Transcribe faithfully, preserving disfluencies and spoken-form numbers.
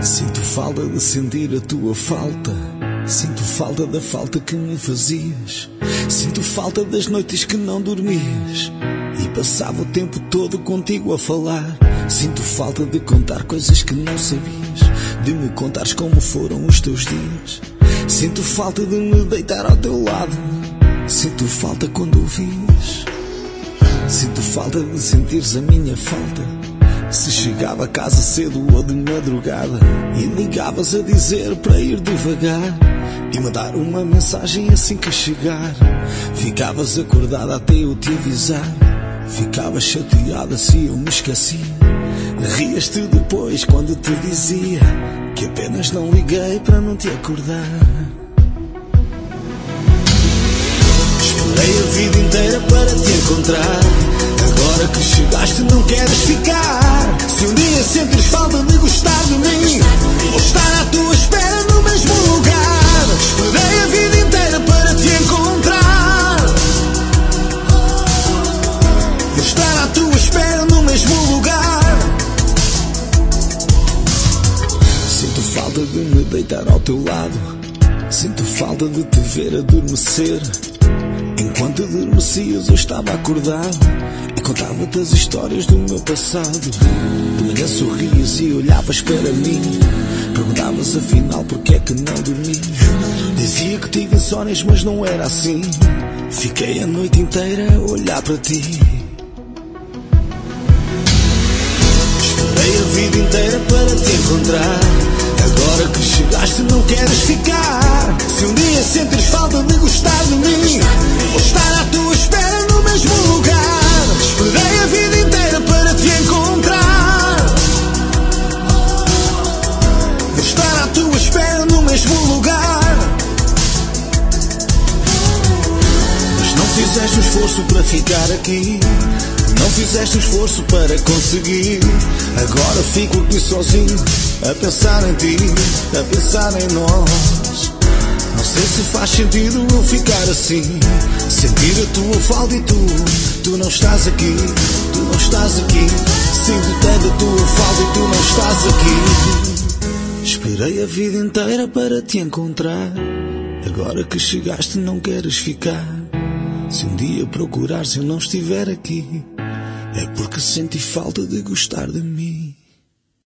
Sinto falta de sentir a tua falta. Sinto falta da falta que me fazias. Sinto falta das noites que não dormias e passava o tempo todo contigo a falar. Sinto falta de contar coisas que não sabias, de me contares como foram os teus dias. Sinto falta de me deitar ao teu lado. Sinto falta quando ouvis. Sinto falta de sentires a minha falta. Se chegava a casa cedo ou de madrugada e ligavas a dizer para ir devagar e mandar uma mensagem assim que chegar. Ficavas acordada até eu te avisar. Ficavas chateada se eu me esquecia. Rias-te depois quando te dizia que apenas não liguei para não te acordar. Esperei a vida inteira para te encontrar. Agora que chegaste não queres ficar. Se um dia sentes falta de gostar de mim, vou estar à tua espera no mesmo lugar. Esperei a vida inteira para te encontrar. Vou estar à tua espera no mesmo lugar. Sinto falta de me deitar ao teu lado. Sinto falta de te ver adormecer. Enquanto adormecias eu estava acordado e contava-te as histórias do meu passado. De manhã sorrias e olhavas para mim. Perguntavas afinal porque é que não dormi. Dizia que tive insónias mas não era assim. Fiquei a noite inteira a olhar para ti. Esperei a vida inteira para te encontrar. Agora que chegaste não queres ficar. Se um dia sentes falta de gostar de mim, vou estar à tua espera no mesmo lugar. Esperei a vida inteira para te encontrar. Vou estar à tua espera no mesmo lugar. Mas não fizeste esforço para ficar aqui. Não fizeste esforço para conseguir. Agora fico aqui sozinho a pensar em ti, a pensar em nós. Não sei se faz sentido eu ficar assim, sentir a tua falta e tu, tu não estás aqui, tu não estás aqui. Sinto tanto a tua falta e tu não estás aqui. Esperei a vida inteira para te encontrar. Agora que chegaste não queres ficar. Se um dia procurares eu não estiver aqui, é porque senti falta de gostar de mim.